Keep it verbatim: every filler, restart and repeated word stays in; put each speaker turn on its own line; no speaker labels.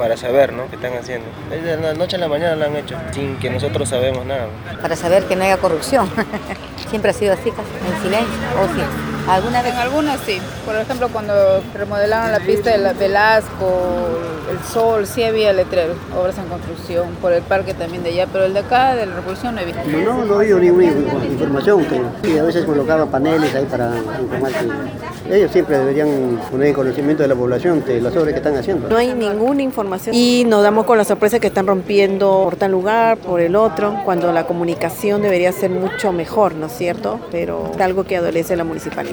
para saber, ¿no?, qué están haciendo. De la noche a la mañana lo han hecho, sin que nosotros sabemos nada.
Para saber que no haya corrupción. Siempre ha sido así, casi, en silencio, o sí. ¿Alguna vez?
En algunas sí. Por ejemplo, cuando remodelaron la pista de la Velasco, el Sol, sí había letreros, obras en construcción, por el parque también de allá, pero el de acá, de la Revolución, no he visto.
No, no, no he oído ninguna información. Que, sí, a veces colocaban paneles ahí para informar que ellos siempre deberían poner en conocimiento de la población de las obras que están haciendo.
No hay ninguna información y nos damos con la sorpresa que están rompiendo por tal lugar, por el otro, cuando la comunicación debería ser mucho mejor, ¿no es cierto? Pero es algo que adolece la municipalidad.